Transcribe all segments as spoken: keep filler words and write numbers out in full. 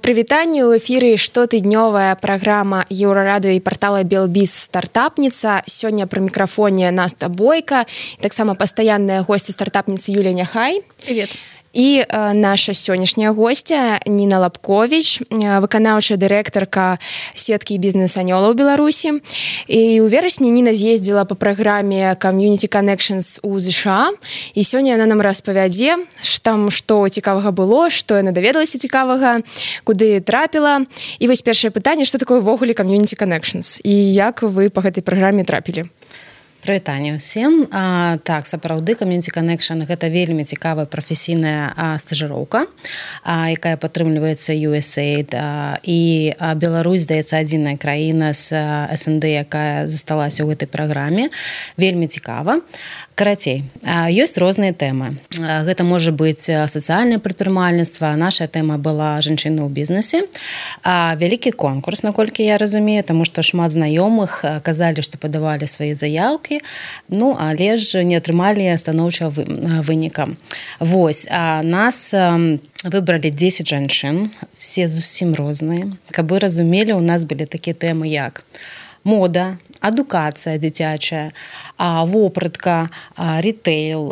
Прывітанне, ў эфіры штотыднёвая праграма Еўрарадыё і партала Белбіз стартапніца. Сёння пры мікрафоне Наста Бойка, таксама пастаянная госця стартапніцы Юлія Няхай. Привет. І э, наша сённяшняя госця Ніна Лапковіч, выканаўчая дырэктарка сеткі бізнес-анёлаў Беларусі. І ў верасні Ніна з'ездзіла па праграме Community Connections у ЗША. І сёння яна нам распавядзе, там што цікавага было, што яна даведалася цікавага, куды трапіла. І вось першае пытанне, што такое ўвогуле Community Connections і як вы па гэтай праграме трапілі? Прывітанне ўсім. А, так, сапраўды, Community Connection – гэта вельмі цікавая прафесійная а, стажыроўка, а, якая падтрымліваецца ю эс эй ай ди. А, і а, Беларусь, здаецца, адзіная краіна з а, эс эн дэ, якая засталася ў гэтай праграме. Вельмі цікава. Карацей, а, ёсць розныя тэмы. А, гэта можа быць сацыяльнае прадпрымальніцтва. Наша тэма была жанчыны ў бізнесе. А, вялікі конкурс, наколькі я разумею, таму што шмат знаёмых казалі, што падавалі свае заяўкі. Ну, але ж не атрымалі станоўчага выніка. Вось, а нас выбралі дзесяць жанчын, все зусім розныя. Каб вы разумелі, у нас былі такія тэмы, як мода, адукацыя дзіцячая, вопратка, рітэйл,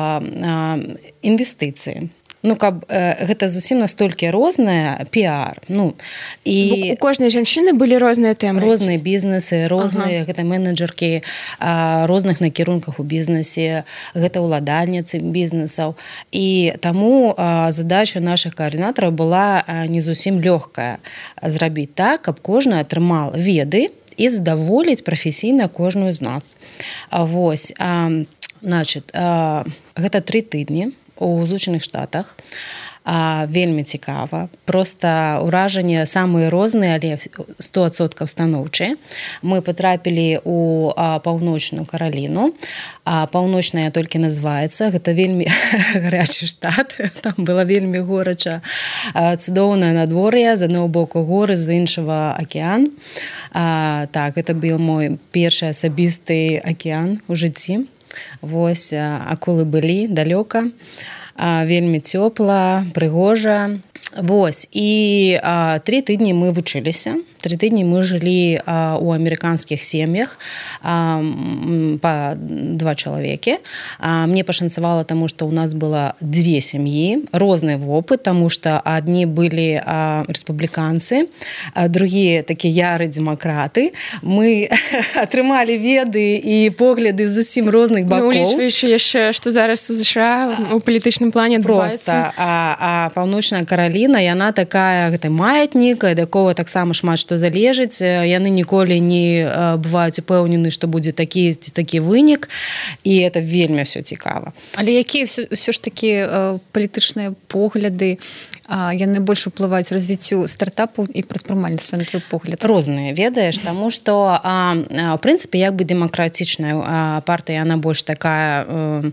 інвестыцыі. Ну, каб э, гэта зусім настолькі рознае, піар. Ну, і... У кожнай жанчыны былі розныя тэмы. Розныя бізнесы, розныя, ага. Гэта менеджеркі а, розных накірунках у бізнесе, гэта ўладальніцы бізнесаў. І таму а, задача нашых каардынатараў была а, не зусім лёгкая зрабіць так, каб кожны атрымал веды і задаволіць прафесійна кожную з нас. А, вось, а, значит, а, гэта тры тыдні у Злучаных Штатах. А, вельмі цікава. Проста ўражанні самыя розныя, але сто адсоткаў станоўчыя. Мы патрапілі ў а, паўночную Караліну. А, паўночная толькі называецца. Гэта вельмі гарячы штат. Там было вельмі горача. А, цудоўнае надвор'е. З аднаго боку горы, з іншага акеан. А, так, гэта быў мой першы асабісты акеан у жыцці. Вось, акулы былі далёка, вельмі цёпла, прыгожа. Вось, і а, тры тыдні мы вучыліся. Тры тыдні мы жылі а, у амерыканскіх сем'ях а, па два чалавекі. А, мне пашанцавала, таму што ў нас было дзве сям'і, розны вопыт, таму што адні былі а, рэспубліканцы, а другія такія яры дэмакраты. Мы атрымалі веды і погляды зусім розных бакоў. Ну, улічваючы яшчэ, што зараз у ЗША у палітычным плане адбываецца. Проста, а, а паўночная Караліна, яна такая, гэта маятнік, да якога таксама шмат што залежыць, яны ніколі не бываюць упэўнены, што будзе такі такі вынік, і это вельмі ўсё цікава. Але якія ўсё, ўсё ж такі палітычныя погляды, яны больш уплываюць развіццю стартапу і прадпрымальніцтва, на твой погляд? Розныя, ведаеш, таму што ў прынцыпе як бы дэмакратычная партыя, яна больш такая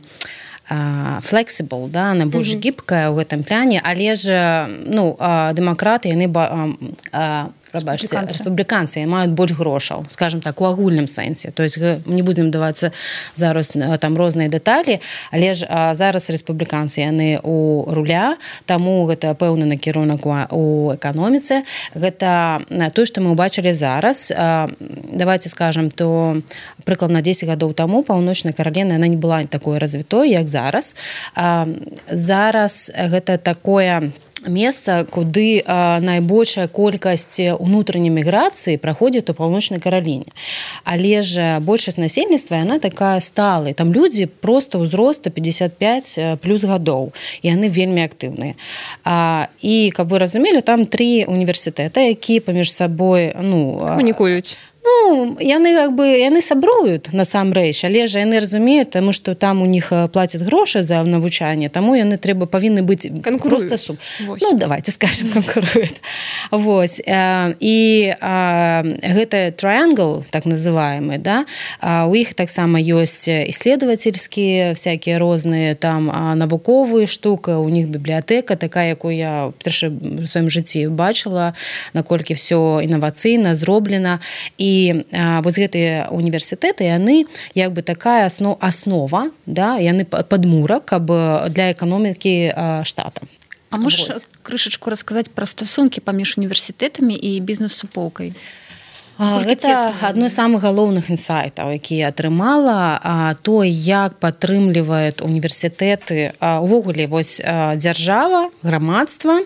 flexible, да, она больш mm-hmm. гибкая ў гэтым плане, але ж ну, дэмакраты, яны Прабачце, рэспубліканцы маюць больш грошаў, скажем так, у агульным сэнсе. То есть не будзем давацца зараз там розныя дэталі, але ж а, зараз рэспубліканцы яны у руля, таму гэта пэўны накірунак у эканоміцы. Гэта тое, што мы ўбачылі зараз. А, давайте скажем, то прыкладна дзесяць гадоў таму паўночная Караліна, яна не была такой развітой, як зараз. А, зараз гэта такое месца, куды а, найбольшая колькасць унутранай міграцыі праходзіць у паўночнай Караліне. Але ж большасць насельніцтва, яна такая сталая. Там людзі проста ўзросту пятьдесят пять плюс гадоў. І яны вельмі актыўныя. А, і, каб вы разумелі, там тры універсітэта, якія паміж сабой, ну, камунікуюць. Ну, яны как бы яны сабруюць насамрэч, але ж яны разумеюць, таму што там у них плацяць грошы за навучанне, таму яны трэба павінны быць проста сум. Ну, давайте скажем, канкуруюць. Вось. І а, гэта triangle, так называемый, да, а, у іх таксама ёсць исследовательскія всякія розныя там навуковыя штуки, у них бібліятэка такая, якую я першы ў сваім жыцці бачыла, наколькі все інавацыйна зроблена. І а, вось гэтыя універсітэты, яны як бы такая аснова, аснова, да, яны падмурак, каб для эканомікі а, штата. А можаш крышачку расказаць пра стасункі паміж універсітэтамі і бізнес-суполкай? Гэта адно з самых галоўных інсайтаў, якія атрымала, то, як падтрымліваюць універсітэты, увогуле вось дзяржава, грамадства,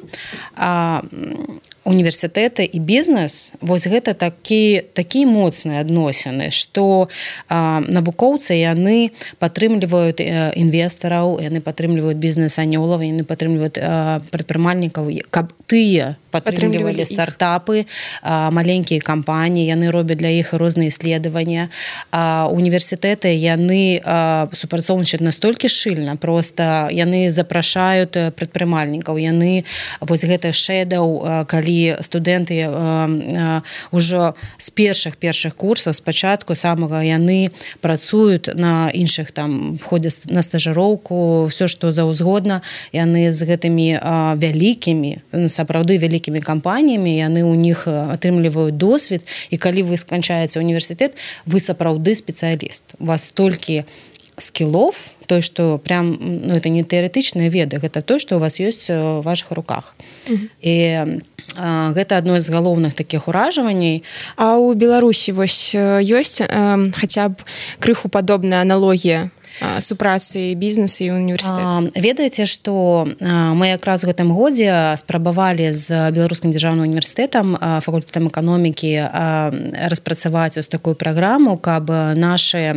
універсітэты і бізнес, вось гэта такі, такі моцныя адносіны, што навукоўцы яны падтрымліваюць інвестараў, яны падтрымліваюць бізнес-анёлаў, яны падтрымліваюць прадпрымальнікаў, каб тыя падтрымлівалі стартапы, маленькія кампаніі, яны робяць для іх розныя исследавання. Універсітэты яны супрацоўнічаюць настолькі шчыльна, проста яны запрашаюць прадпрымальнікаў, яны вось гэта шэдоў, калі студэнты ўжо з першых першых курсаў спачатку самага яны працуюць на іншых, там ходзяць на стажыроўку, все што заўзгодна, яны з гэтымі вялікімі, сапраўды вялікімі кампаніямі, яны ў них атрымліваюць досвед, і калі вы сканчаеце універсітэт, вы сапраўды спецыяліст. У вас столькі скілов, то, што прям, ну, это не тэарэтычныя веды, гэта то, што у вас ёсць у ваших руках. Mm-hmm. І гэта адно з галоўных такіх уражванняў. А ў Беларусі вось ёсць э, хаця б крыху падобная аналогія супрацы бізнеса і універсітэта? Ведаеце, што мы якраз у гэтым годзе спрабавалі з Беларускім дзяржаўным універсітэтам, факультэтам эканомікі распрацаваць ось такую праграму, каб нашы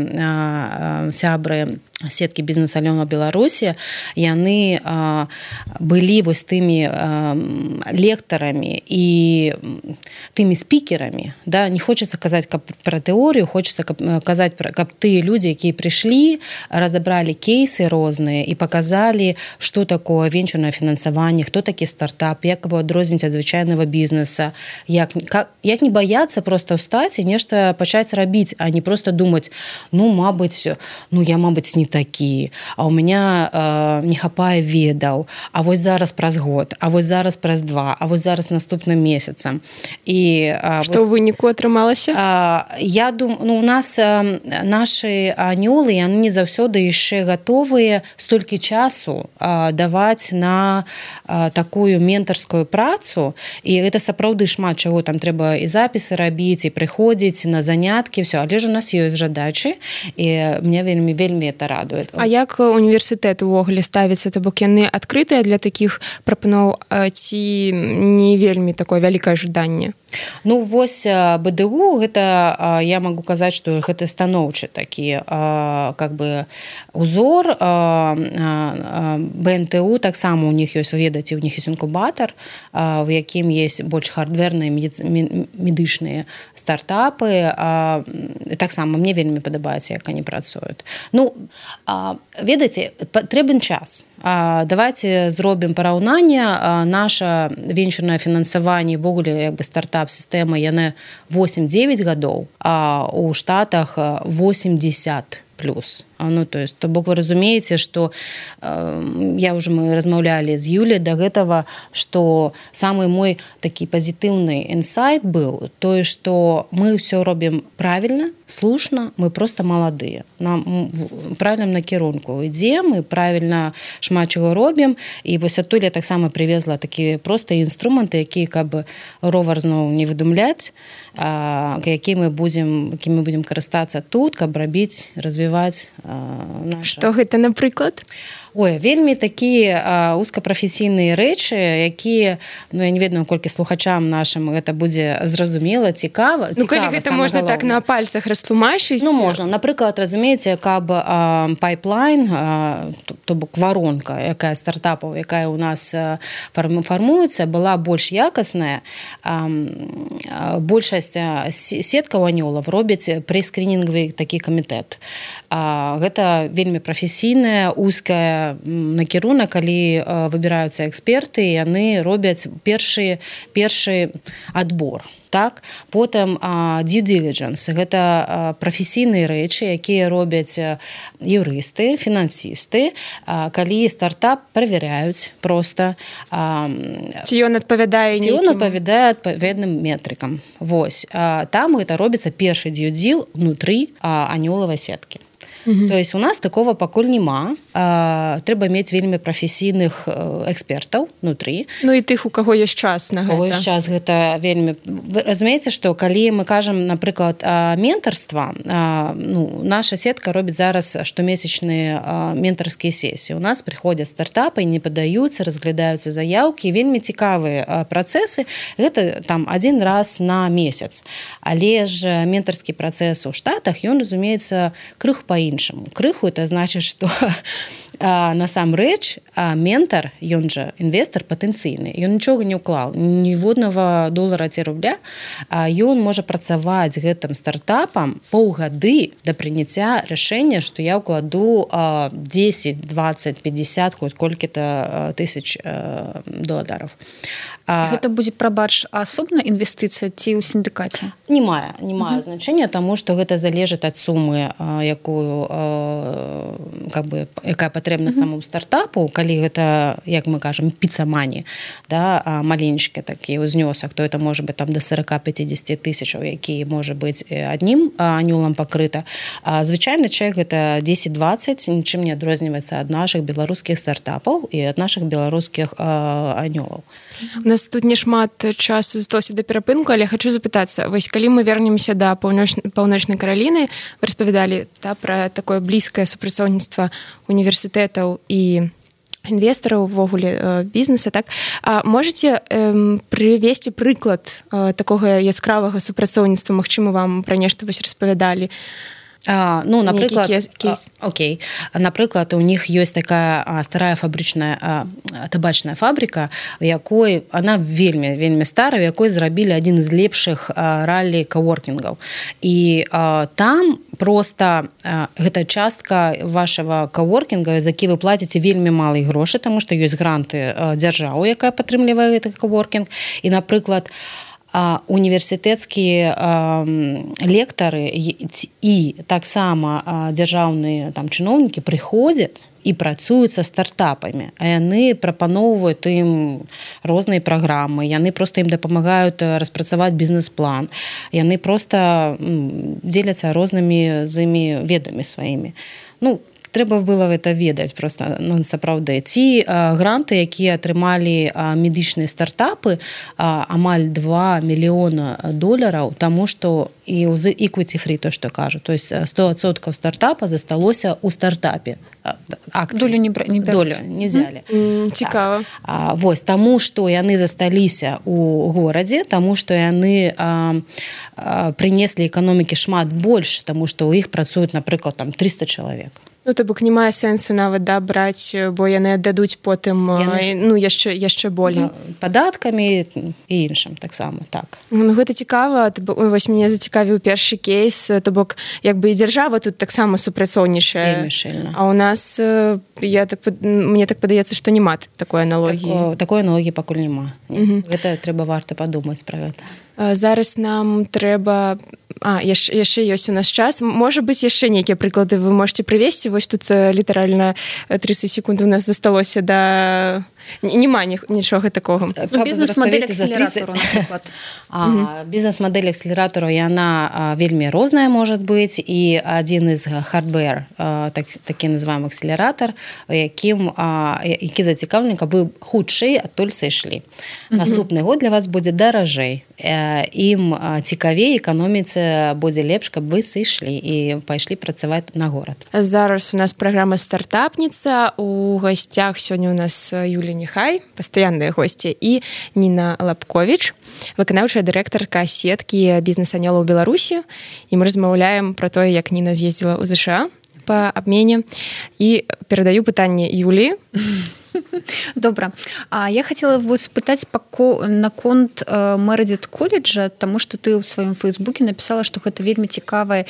сябры сеткі бізнес-алёнаў Беларусі, яны а, былі вось тымі а, лектарамі і тымі спікерамі. Да? Не хочацца казаць каб пра тэорыю, хочацца каб, казаць, каб тыя людзі, якія прыйшлі, разабралі кейсы розныя і паказалі, што такое венчурнае фінансаванне, хто такі стартап, як его адрозніць ад звычайнага бізнеса, як, как, як не баяцца проста ўстаць і нешта пачаць рабіць, а не проста думаць, ну, мабыць, ну, я, мабыць, не такі, а у меня э, не хапае ведаў, а вось зараз праз год, а вось зараз праз два, а вось зараз наступным месяцам. І э, што ў выніку атрымалася? Э, я думаю, ну, у нас э, нашы анёлы, яны не заўсёды яшчэ гатовыя столькі часу э, даваць на э, такую ментарскую працу, і гэта сапраўды шмат чаго, там трэба і запісы рабіць, і прыходзіць на заняткі, все, але ж у нас ёсць жадачы, і мне вельмі вельмі это радует. А як універсітэт увогуле ставіцца, то бок яны адкрытыя для такіх прапаноў ці не вельмі такое вялікае жаданне? Ну, вось БДУ, гэта, я магу казаць, што гэта станоўчы такі, как бы, узор. БНТУ таксама у них ёсць, вы ведаеце, у них ёсць інкубатар, в якім есть больш хардверныя медычныя стартапы. Таксама мне вельмі падабаецца, як они працуюць. Ну, ведаеце, патрэбен час. Давайте зробім параўнанне. Наша венчурнае фінансаванне, ввогуле, як бы, стартап-сістэма, яна восемь-девять гадоў, а ў Штатах восемьдесят плюс. Ну, то есть, то бок вы разумееце, што э, я уже мы размаўлялі з Юляй да гэтага, што самы мой такі пазітыўны інсайт быў тое, што мы ўсё робім правільна, слушна, мы просто маладыя. Нам в правільным накірунку ідзем, мы правільна шмат чаго робім, і вось адтуль я таксама прывезла такія простыя інструменты, якія каб ровар зноў не выдумляць, а, які мы будзем, які мы будзем карыстацца тут, каб рабіць, развіваць наша. Што гэта, напрыклад? Ой, вельмі такія узкапрафесійныя рэчы, якія, ну, я не ведаю, колькі слухачам нашым гэта будзе зразумела, цікава. Ну, калі гэта можна галоўна так на пальцах растлумачыць? Ну, можна. Напрыклад, разумееце, каб пайплайн, то, то бок варонка, якая стартапаў, якая у нас фармуецца, была больш якасная, большасць сеткаў анёлаў робяць прэскрынінгавы такі камітэт. Гэта вельмі прафесійная, узкая накірунак, калі выбіраюцца эксперты, яны робяць першы, першы адбор. Так? Потым due diligence. Гэта прафесійныя рэчы, якія робяць юрысты, фінансісты, калі стартап правяряюць проста. Ці ён адпавядае нейкім? Ці ён адпавядае адпаведным метрыкам. Вось. Там гэта робіцца першы due deal внутры анёлавай сеткі. Mm-hmm. То есть у нас такого пакуль няма. А, трэба мець вельмі прафесійных экспертаў внутры. Ну і тых, у каго ёсць час на гэта. У каго ёсць час, гэта вельмі... Вы разумееце, што калі мы кажам, напрыклад, ментарства, ну, наша сетка робіць зараз штомесячныя ментарскія сесіі. У нас прыходзяць стартапы, не падаюцца, разглядаюцца заяўкі, вельмі цікавыя працэсы. Гэта там адзін раз на месяц. Але ж ментарскі працэс у Штатах, ён, разумеецца, крыху па-іншаму. Крыху это значыць, што насамрэч ментар, ён жа інвестар патэнцыйны, ён нічога не ўклаў, ніводнага долара ці рубля, ён можа працаваць гэтым стартапам паўгады да прыняцця рашэння, што я ўкладу дзесяць, дваццаць, пятьдесят, хоць колькі-то тысяч долараў. Гэта будзе, прабач, асобна інвестыцыя ці ў сіндыкаце? Не мае, не мае uh-huh. значэння, таму што гэта залежыць ад сумы, якую, как бы, якая патрэбна uh-huh. самому стартапу, калі гэта, як мы кажам, піцамані, да, маленечкі такі ўзнёсак, то это можа быць там да сорок-пятьдесят тысячаў, які можа быць аднім анёлам пакрыта. А звычайны чэк гэта дзесяць-дваццаць, нічым не адрозніваецца ад нашых беларускіх стартапаў і ад нашых беларускіх анёлаў. У нас тут не шмат часу засталося да перапынку, але хочу запытацца, вось калі мы вернемся да паўночнай Караліны, вы распавядалі да, пра такое блізкае супрацоўніцтва універсітэтаў і інвестараў увогуле бізнеса, так? А можаце эм, прывесці прыклад э, такога яскравага супрацоўніцтва, магчыма, вам пра нешта вось распавядалі? А, ну, напрыклад, окей. Напрыклад, у них ёсць такая а, старая фабрычная а, табачная фабрика, у якой она вельмі вельмі старая, у якой зрабілі адзін з лепшых а, раллі каворкінгаў. І а, там просто а, гэта частка вашага каворкінга, за які вы плаціце вельмі малыя грошы, таму што ёсць гранты а, дзяржавы, якая падтрымлівае гэты каворкінг. І, напрыклад, А універсітэцкія лектары і таксама дзяржаўныя там чыноўнікі прыходзяць і працуюць са стартапамі, а яны прапаноўваюць ім розныя праграмы, яны проста ім дапамагаюць распрацаваць бізнес-план, яны проста дзеляцца рознымі з імі ведамі сваімі. Ну, трэба было гэта ведаць просто ну, сапраўды. Ці а, гранты, якія атрымалі а, медычныя стартапы, а, амаль два мільёна долараў, таму што і ў equity free, то, што кажу. То есть сто адсоткаў стартапа засталося ў стартапе. Акцыі. Долю не, не бяруць. Долю не взяли. Mm, цікава. Так. А, вось, таму што яны засталіся ў горадзе, таму што яны а, а, прынеслі эканомікі шмат больш, таму што ў іх працуюць, напрыклад, там триста чалавек. Ну, то бок не мае сэнсу нават да, браць, бо яны аддадуць потым яны... ну, яшчэ, яшчэ болей. Падаткамі і іншым таксама, так. Ну, гэта цікава. Вось мяне зацікавіў першы кейс, то бок як бы і дзяржава тут таксама супрацоўнічае. Вельмі шчыльна. А у нас, я так, мне так падаецца, што няма такой аналогіі. Так, такой аналогіі пакуль няма. Угу. Гэта трэба варта падумаць пра гэта. Зараз нам трэба... А, яшчэ, яшчэ ёсць у нас час. Можа быць, яшчэ нейкія прыклады вы можете прывесці. Вось тут літаральна тридцать секунд у нас засталося да... Нема нічога такога. Ну, бізнес-мадэль акселератару, напрыклад. Бізнес-мадэль акселератару, яна вельмі розная можа быць, і адзін з хардвер, так, такі называем акселератар, якім, які зацікаўлены, каб вы хутчэй адтуль сышлі. Наступны год для вас будзе даражэй. Ім цікавей, эканоміцы будзе лепш, каб вы сышлі і пайшлі працаваць на горад. Зараз у нас праграма «Стартапніца». У гасцях сёння у нас Юлія Нехай, пастаянныя госці, і Ніна Лапковіч, выканаўчая дырэктарка сеткі бізнес-анёлаў Беларусі. І мы размаўляем пра тое, як Ніна з'ездзіла ў ЗША па абмене. І перадаю пытанне Юліі. Добра. А я хацела вас спытаць наконт Мередит колледжа, таму што ты ў сваім фейсбуке напісала, што гэта вельмі цікавая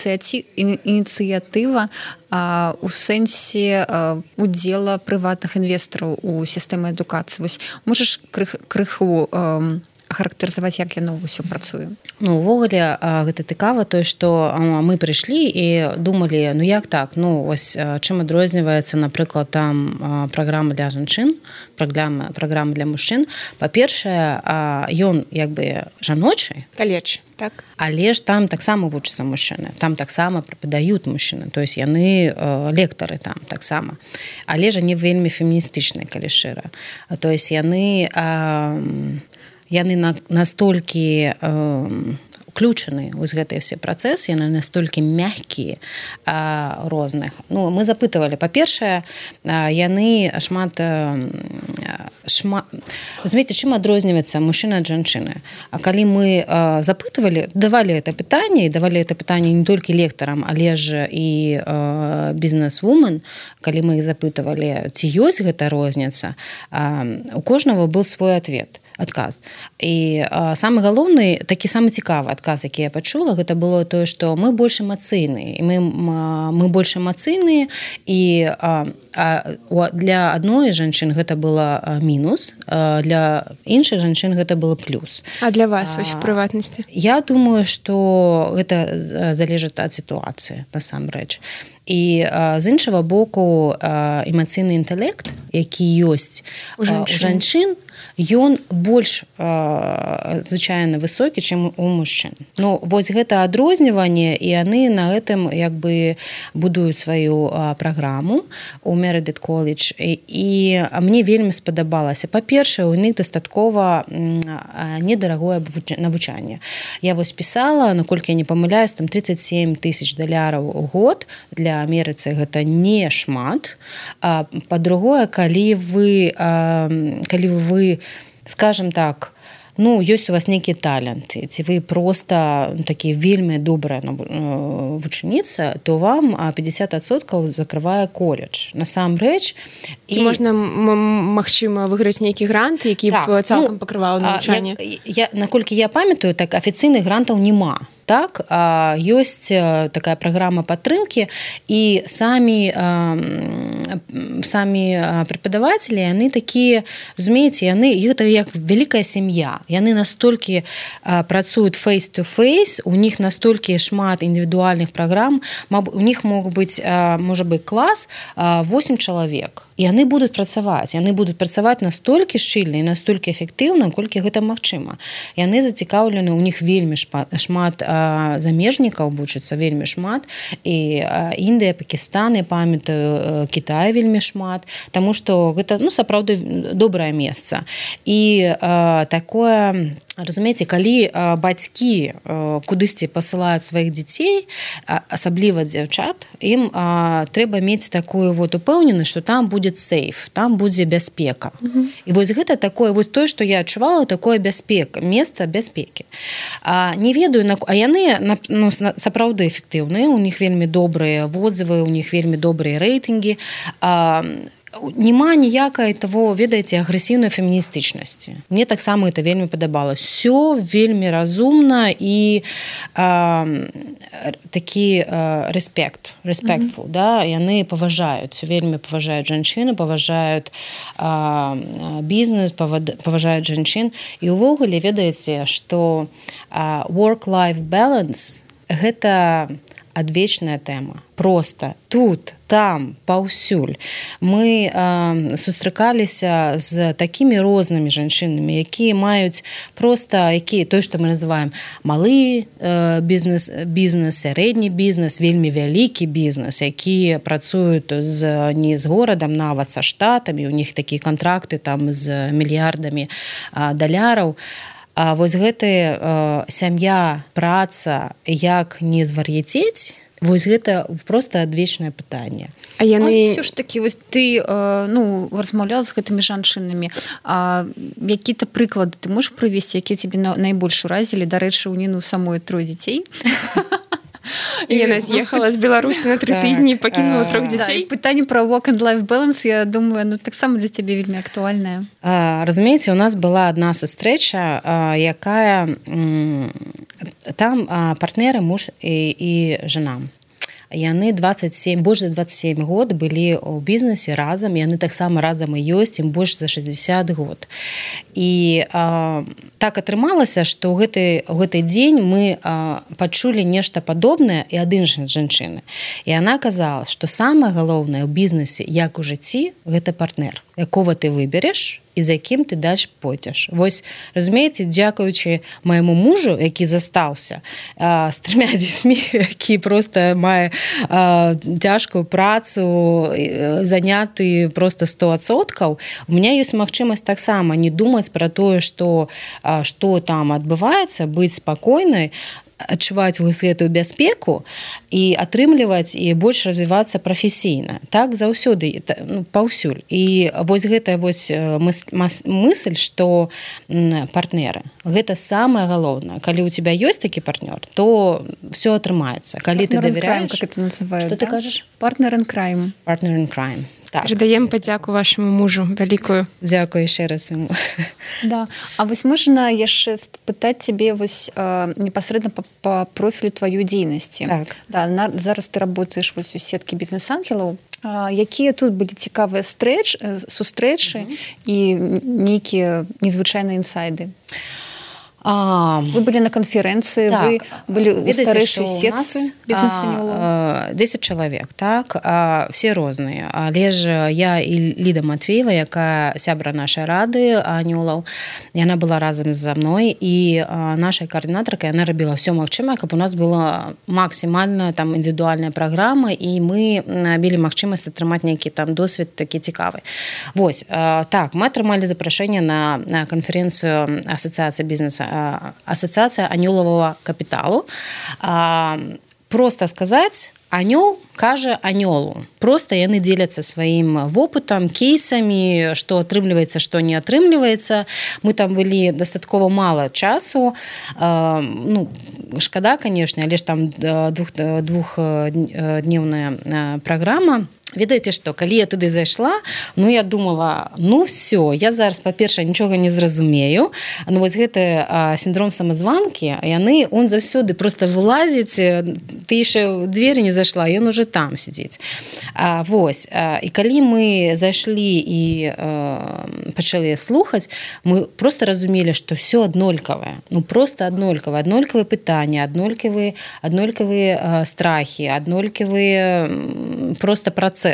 ініцыятыва у сэнсе удзела прыватных інвестараў у сістэмы адукацыі. Вось можаш крых, крыху ахарактарызаваць, як яно ўсё працуе? Ну, увогуле, гэта цікава, тое, што мы прыйшлі і думалі, ну як так, ну ось чым адрозніваецца, напрыклад, там праграма для жанчын, праграма, праграма для мужчын. Па-першае, ён як бы жаночы, каледж, так? Але ж там таксама вучацца мужчыны, там таксама преподаюць мужчыны, то есть яны лектары там таксама. Але ж они вельмі феміністычныя, калі шчыра. То есть яны яны настолькі уключаны вось гэтыя все працэсы, яны настолькі мяккія розных. Ну, мы запытывалі, па-першае, яны шмат шмат разумееце, чым адрозніваецца мужчына ад жанчыны. А калі мы запытывалі, давалі это пытанне, і давалі это пытанне не толькі лектарам, але ж і бізнес-вумен, калі мы іх запытывалі, ці ёсць гэта розніца, у кожнага быў свой ответ. Адказ. І а, самы галоўны, такі самы цікавы адказ, які я пачула, гэта было тое, што мы больш эмацыйныя, і мы, мы больш эмацыйныя, і а, а, для адной жанчын гэта было мінус, а для іншых жанчын гэта было плюс. А для вас, вось, в прыватнасці? Я думаю, што гэта залежыць ад сітуацыі, насамрэч. І а, з іншага боку, эмацыйны інтэлект, які ёсць у жанчын, у жанчын, ён больш а, звычайна высокі, чым у мужчын. Ну, вось гэта адрозніванне, і яны на гэтым як бы будуюць сваю а, праграму у Meredith College. І, і мне вельмі спадабалася. Па-першае, у них дастаткова недарагое навучанне. Я вось пісала, наколькі я не памыляюсь, там тридцать семь тысяч даляраў у год. Для Амерыцы гэта не шмат. А, па-другое, калі вы, а, калі вы скажем так, ну, ёсць у вас нейкія таленты, ці вы проста такі вельмі добрая вучаніца, то вам пятьдесят адсоткаў закрывае коледж. Насамрэч, ці і... можна, магчыма, выйграць нейкі грант, які так, б цалкам ну, пакрываў навучанне? Я, я, наколькі я памятаю, так афіцыйных грантаў няма. Так, ёсць такая праграма падтрымкі, і самі, самі преподаватели, яны такія, разумееце, яны, гэта як вялікая сям'я. Яны настолькі працуюць face-to-face, у них настолькі шмат індывідуальных праграм, у них мог быць, можа быць, клас восемь чалавек. І яны будуць працаваць, яны будуць працаваць настолькі шчыльна і настолькі эфектыўна, колькі гэта магчыма. Яны зацікаўлены, у них вельмі шмат замежнікаў вучыцца, вельмі шмат, і Індыя, Пакістан, я памятаю, Кітай вельмі шмат, таму што гэта, ну, сапраўды добрае месца. І а, такое, разумееце, калі а, бацькі а, кудысьці пасылаюць сваіх дзяцей, а, асабліва дзяўчат, ім а, трэба мець такую вот упэўненасць, што там будзе сейф, там будзе бяспека. Mm-hmm. І вось гэта такое, вось тое, што я адчувала, такое бяспека, месца бяспекі. А, не ведаю, а яны, ну, сапраўды эфектыўныя, у них вельмі добрыя водзывы, у них вельмі добрыя рэйтынгі. А, нема ніякай того, ведаеце, агрэсіўнай феміністычнасці. Мне таксама это вельмі падабалось. Все вельмі разумна і а, такі а, респект, respectful, mm-hmm. да, яны паважаюць, вельмі паважаюць жанчыны, паважаюць а, бізнес, паважаюць жанчын. І увогуле, ведаеце, што а, work-life balance гэта адвечная тэма. Просто тут, там, паўсюль. Мы э, сустракаліся з такімі рознымі жанчынамі, якія маюць проста, які, той, што мы называем малы э, бізнес, бізнес, сярэдні бізнес, вельмі вялікі бізнес, які працуюць з, не з горадам, нават са штатамі, у них такія кантракты там з мільярдамі э, даляраў. А вось гэтая э, сям'я, праца, як не звар'яцець, вось гэта проста адвечнае пытанне. А яны... Все ж такі, вось ты э, ну, размаўляла з гэтымі жанчынамі. А які-то прыклады ты можаш прывесці, якія цябе на, найбольш уразілі? Дарэчы, у Ніну самой трое дзяцей. І яна з'ехала з Беларусі на тры тыдні, пакінула трох дзяцей. Пытанне пра work and life balance, я думаю, ну таксама для цябе вельмі актуальнае. Разумееце, у нас была адна сустрэча, якая там партнеры, муж і, і жена. яны двадцать семь больш за двадцать семь год былі ў бізнесе разам, яны таксама разам і ёсць, ім больш за шестьдесят год. І а, так атрымалася, што ў гэты, ў гэты дзень мы а, пачулі нешта падобнае і ад іншай жанчыны. І яна казала, што самае галоўнае ў бізнесе, як у жыцці, гэта партнер, якого ты выбереш і за якім ты дальш пойдзеш. Вось, разумееце, дзякуючы майму мужу, які застаўся а, з трьмя дзецьмі, які проста мае а, цяжкую працу, заняты проста сто адсоткаў, у меня ёсць магчымасць таксама не думаць пра тое, што, а, што там адбываецца, быць спакойнай, адчуваць вось гэтую бяспеку і атрымліваць і больш развівацца прафесійна. Так заўсёды, ну, паўсюль. І вось гэтая вось мысль, што партнеры, гэта самае галоўнае. Калі ў тебя ёсць такі партнёр, то все атрымаецца. Калі ты давяряеш... Как это называют, Што да? ты кажаш? Partner in crime. Partner in crime. Так. Передаем падзяку вашаму мужу вялікую. Дзякую яшчэ раз яму. Да. А вось можна яшчэ пытаць цябе вось э, непасрэдна па, па профілю тваёй дзейнасці. Так. Да, на, зараз ты работаеш вось у сеткі бізнес-ангелаў. А, якія тут былі цікавыя стрэч, сустрэчы mm-hmm. і нейкія незвычайныя інсайды? А, вы были на конференции, так, вы были у старейшей секции бизнес-анёлаў. десять человек, так, а, все розныя. Але ж я і Ліда Матвеева, якая сябра нашай рады анёлаў, яна была разам за мной, і а, нашай координаторкай, яна рабіла ўсё магчымае, каб у нас была максімальна там індывідуальная праграма, і мы мелі магчымасць атрымаць нейкі там досвед такі цікавы. Вось, а, так, мы атрымалі запрашэнне на, на канферэнцыю асацыяцыі бізнеса, ассоциация анёлового капиталу. А, просто сказать, анёл кажа анёлу. Просто яны дзеляцца сваім вопытам, кейсамі, што атрымліваецца, што не атрымліваецца. Мы там былі дастаткова мала часу. А, ну, шкада, конечно, але ж там двух, двухдневная праграма. Ведаеце што, калі я туды зайшла, ну я думала, ну все, я зараз, па-першае, нічога не зразумею. Ну вось гэты а, сіндром самазванкі, яны, он заўсёды просто вылазіць, ты яшчэ ў двері не зайшла, ён уже там сидзіць. А, вось, а, і калі мы зайшлі і а, пачалі слухаць, мы просто разумелі, што все аднолькавае. Ну просто аднолькавае. Аднолькавыя пытанні, аднолькавыя, аднолькавыя а, страхі, аднолькавыя просто працэсы.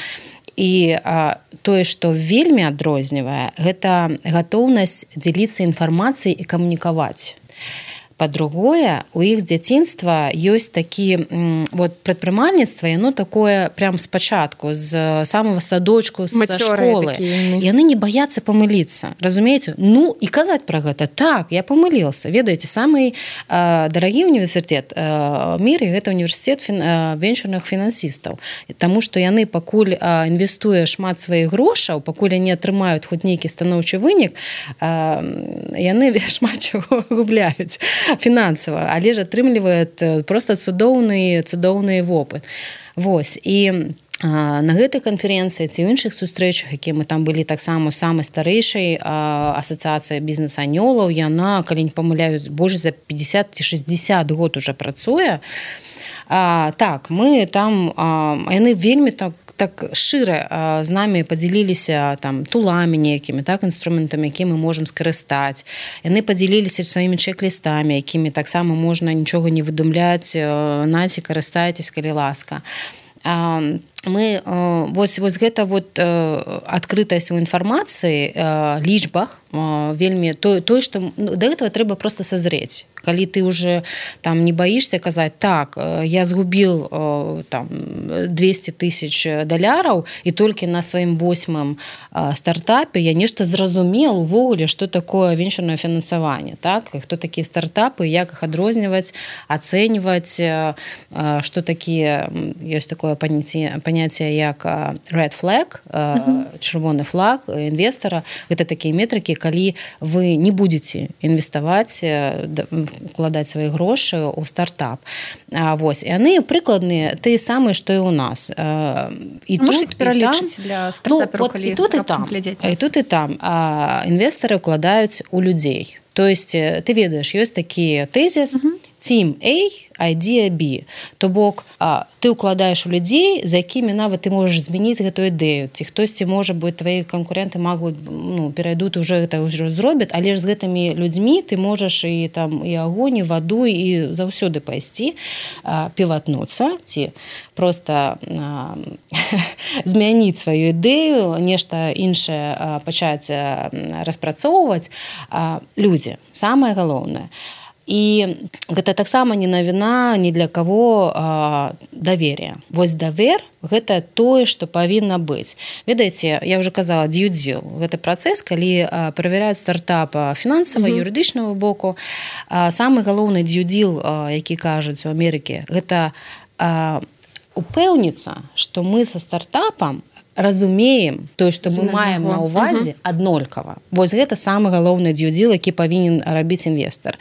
І а, тое, што вельмі адрознівае, гэта гатоўнасць дзеліцца інфармацыяй і камунікаваць. Па-другое, у іх з дзяцінства ёсць такі вот прадпрымальніцтва, яно такое прям спачатку, з самого садочку, з школы. Яны не баяцца памыліцца, разумееце? Ну, і казаць пра гэта. Так, я памылілася. Ведаеце, самы э, дарагі універсітэт э, міры, гэта універсітэт фін, э, венчурных фінансістаў. Таму што яны пакуль э, інвестуе шмат сваіх грошаў, пакуль яны атрымаюць хоць нейкі станоўчы вынік, э, яны шмат чаго губляюць фінансава, але ж атрымліваюць просто цудоўны, цудоўны вопыт. Вось, і а, на гэтай канферэнцыі ці іншых сустрэчах, якія мы там былі таксама самай старэйшай асацыяцыі бізнес-анёлаў, яна, калі не памыляюсь, больш за пятьдесят ці шестьдесят год уже працуе. А, так, мы там, а, яны вельмі так так шчыра з намі падзяліліся там туламі нейкімі, так, інструментамі, які мы можам скарыстаць. Яны падзяліліся сваімі чек-лістамі, якімі таксама можна нічога не выдумляць, наці, карыстайцесь, калі ласка. Мы, вось, вось гэта вот адкрытасць у інфармацыі, лічбах, вельмі той, той, што ну, да гэтага трэба проста сазрець. Калі ты уже там не баішся казаць, так, я згубіл там двести тысяч даляраў, і толькі на сваім восьмым стартапе я нешта зразумел увогуле, што такое венчурнае фінансаванне, так, хто такія стартапы, як іх адрозніваць, ацэньваць, што такія, ёсць такое паняцце, паняцце як red flag, mm-hmm. чырвоны флаг інвестара. Гэта такія метрыкі, калі вы не будете інвеставаць, укладаць свае грошы ў стартап. А, вось, і яны прыкладныя тыя самыя, што і ў нас. І тут, пералічыць для стартапераў, ну, калі і тут, і там, і тут, і там а, інвестары укладаюць у людзей. То есть, ты ведаеш, ёсць такі тэзіс, uh-huh. team A, idea B. То бок ты укладаеш у людзей, за якімі нават ты можаш змяніць гэтую ідэю. Ці хтосьці, можа быць, твои канкуренты могуць, ну, перайдуць уже гэта ўжо зробяць, але ж з гэтымі людзьмі ты можаш і там і агонь, і ваду, і заўсёды пайсці, піватнуцца, ці просто змяніць сваю ідэю, нешта іншае пачаць распрацоўваць. Людзі, самае галоўнае. І гэта таксама не навіна ні для каго а, давер'я. Вось давер – гэта тое, што павінна быць. Ведаеце, я ўжо казала, due deal. Гэта працэс, калі а, правяраюць стартап фінансава, mm-hmm. юрыдычнага боку. А, самы галоўны due deal, а, які кажуць у Амерыкі, гэта а, упэўніцца, што мы са стартапам разумеем тое, што мы маем на ўвазе, аднолькава. Вось гэта самы галоўны due deal, які павінен рабіць інвестар.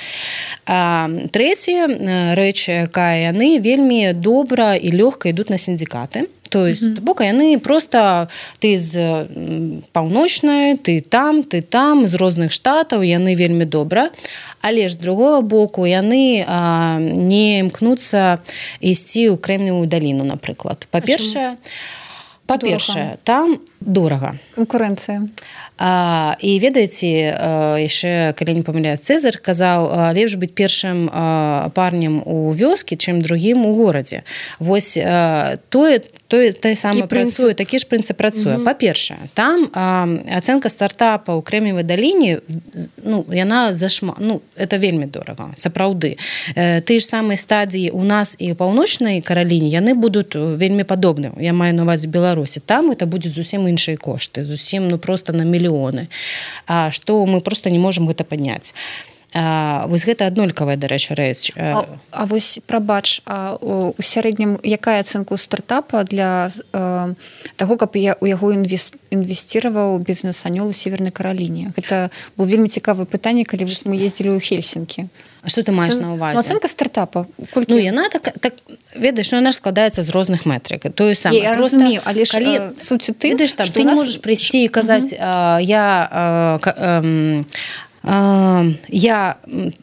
Трэцяя рэч, якая яны вельмі добра і лёгка ідуць на сіндикаты. То есть, mm-hmm. бока, яны просто, ты з паўночнай, ты там, ты там, з розных штатаў, яны вельмі добра. Але ж з другого боку, яны а, не імкнуцца ісці ў Кремніевую даліну, напрыклад. Па-першае, Па-першае, там дорага. Конкурэнцыя. А, і ведаеце, яшчэ, калі не памыляюсь, Цэзар казаў, лепш быць першым парнем у вёскі, чым другім у горадзе. Вось тое, тое, тое самае працуе, такі ж прынцып працуе. Mm-hmm. Па-першае, там а, ацэнка стартапа ў Кремніевай даліне, ну, яна зашма... ну, это вельмі дорага, сапраўды. Тыя ж самыя стадыі у нас і ў Паўночнай Караліне, яны будуць вельмі падобныя. Я маю на ўвазе Беларусі. Там это будуць зусім іншыя кошты, зусім, ну, просто на мільёны. А што мы просто не можам гэта падняць. А, вось гэта аднолькавая, дарэчы, рэч. А, а вось, прабач, а у, у сярэднім якая ацэнка стартапа для э, таго, каб я у яго інвес, інвесціраваў бізнес-анёл у Севернай Караліне? Гэта было вельмі цікавае пытанне, калі мы ездзілі ў Хельсінкі. А што ты маеш на ўвазе? Ну, ацэнка стартапа. Колькі... Ну, яна так, так, ведаеш, ну, яна ж складаецца з розных метрик. Тое самае. Я Просто, разумею, але ж калі, э, суть у тым, ведаеш, там, што ты нас... не можаш прыйсці і казаць, угу. а, я... А, а, а, я...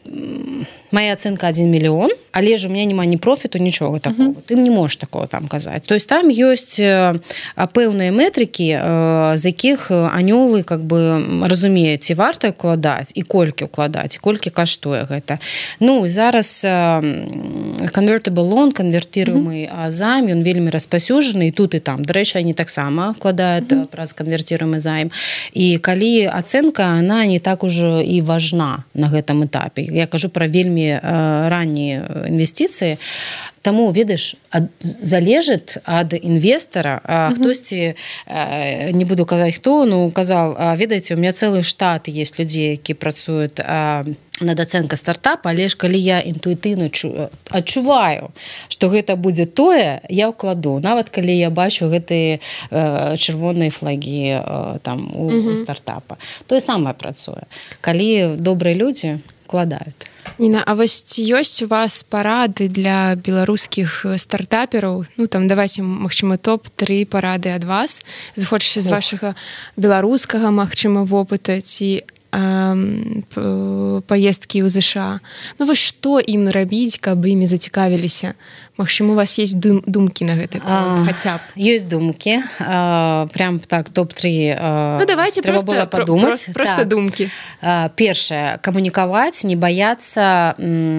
Моя ацэнка один мільён, але ж у меня няма ні профіту, нічога такого. Uh-huh. Ты не можаш такого там казаць. То есть там ёсць пэўныя метрыкі, з якіх анёлы как бы разумеюць, ці варта укладаць, і колькі укладаць, і колькі каштуе гэта. Ну, і зараз convertible loan, канвертируемый uh-huh. займ, ён вельмі распаўсюджаны, і тут, і там. Дарэчы, они таксама укладаюць uh-huh. праз канвертируемый займ. І калі ацэнка, она не так ужо і важна на гэтым этапе. Я кажу пра вельмі ранние инвестиции, тому, ведаешь, ад, залежит от инвестора. А, mm-hmm. Хтосьці, а, не буду казаць хто, ну, казал, а, ведаеце, у меня целый штат есть людей, які працуюць а, над ацэнкай стартапа, але ж калі я інтуітыўна адчуваю, што гэта будзе тое, я ўкладу. Нават калі я бачу гэтыя а, чырвоныя флагі а, там у, mm-hmm. у стартапа. Тое самае працуе. Калі добрыя людзі укладаюць. Ніна, а вось ёсць у вас парады для беларускіх стартапераў? Ну, там, давайте, магчыма, топ-тры парады ад вас. Захочаце з вашага беларускага, магчыма, вопыта, ці эм, паездкі ў ЗША. Ну, вось што ім рабіць, каб імі зацікавіліся? Магчыма, у вас есть дум, думкі на гэта, хаця б? Ёсць думкі. А, прям так, топ-тры. А, ну, давайте трэба просто, было падумаць. Про, просто так. думкі. А, першае, камунікаваць, не баяцца,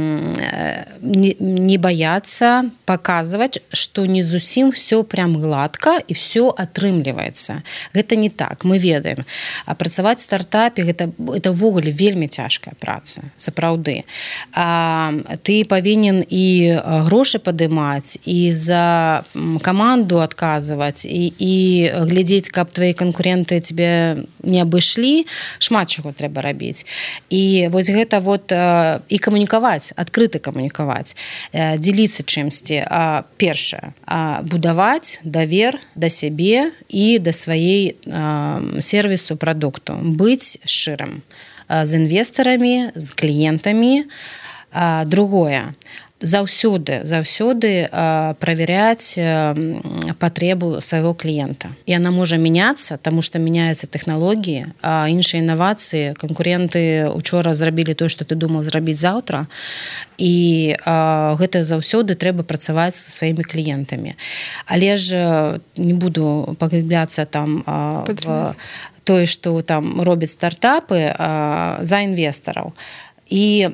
не, не баяцца паказваць, што не зусім все прям гладка і все атрымліваецца. Гэта не так, мы ведаем. А працаваць в стартапе, гэта, гэта ввогуле вельмі цяжкая праца, сапраўды. А, ты павінен і грошы падымаць, і за каманду адказваць, і, і глядзець, каб твои канкуренты тебе не абышлі, шмат чаго трэба рабіць. І вось гэта вот і камунікаваць, адкрыта камунікаваць, дзеліцца чымсьці. Першае, будаваць давер да сябе і да сваей сервісу, прадукту. Быць шчырым з інвестарамі, з кліентамі. Другое, заўсёды заўсёды праверяць патрэбу свайго кліента. Яна можа мяняцца, таму што мяняецца тэхналогіі, а іншыя інавацыі, канкуренты учора зрабілі тое, што ты думаў зрабіць заўтра, і гэта заўсёды трэба працаваць са сваімі кліентамі. Але ж не буду паглыбляцца там в тое, што там робяць стартапы за інвестараў. І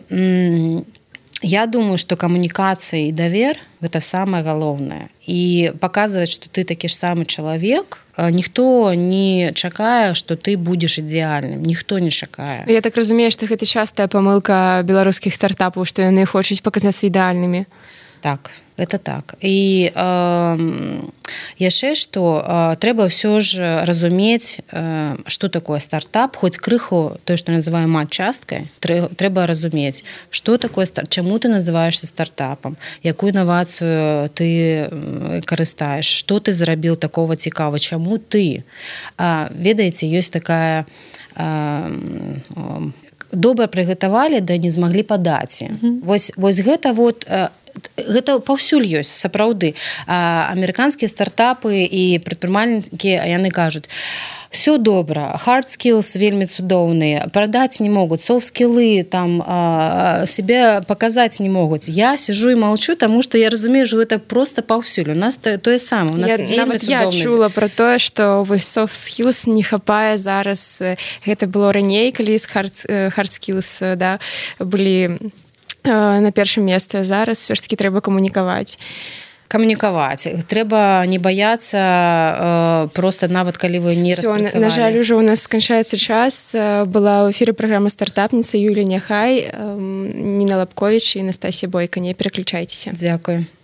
я думаю, што камунікацыя і давер – гэта самае галоўнае. І паказваць, што ты такі ж самы чалавек, ніхто не чакае, што ты будзеш ідэальным. Ніхто не чакае. Я так разумею, што гэта частая памылка беларускіх стартапаў, што яны хочуць паказацца ідэальнымі. Так, это так. І э, яшчэ, што э, трэба ўсё ж разумець, э, што такое стартап, хоць крыху, тое, што называем матчасткай, трэ, трэба разумець, што такое стартап, чаму ты называешься стартапам, якую інавацыю ты карыстаеш, што ты зрабіў такого цікава, чаму ты. А, ведаеце, ёсць такая... Э, э, добра прыгатавалі, да не змаглі падаць. Mm-hmm. Вось, вось гэта вот... Э, гэта паўсюль ёсць, сапраўды. А, амерыканскія стартапы і прадпрымальнікі, яны кажуць, все добра, hard skills вельмі цудоўныя, прадаць не могуць, soft skills там а, себе паказаць не могуць. Я сижу і молчу, таму што я разумею, што гэта просто паўсюль. У нас тое самае. У нас я, нават я чула про тое, што вось soft skills не хапае зараз. Гэта было раней, калі з hard, hard skills да, былі на першым месцы. Зараз все ж таки трэба камунікаваць. Камунікаваць. Трэба не баяцца э, просто нават калі вы не Всё, распрацавалі. На жаль, уже у нас сканчаецца час. Была ў эфіры праграма «Стартапніца» Юлія Няхай, Ніна Лапковіч і Настасія Бойка. Не пераключайцеся. Дзякуй.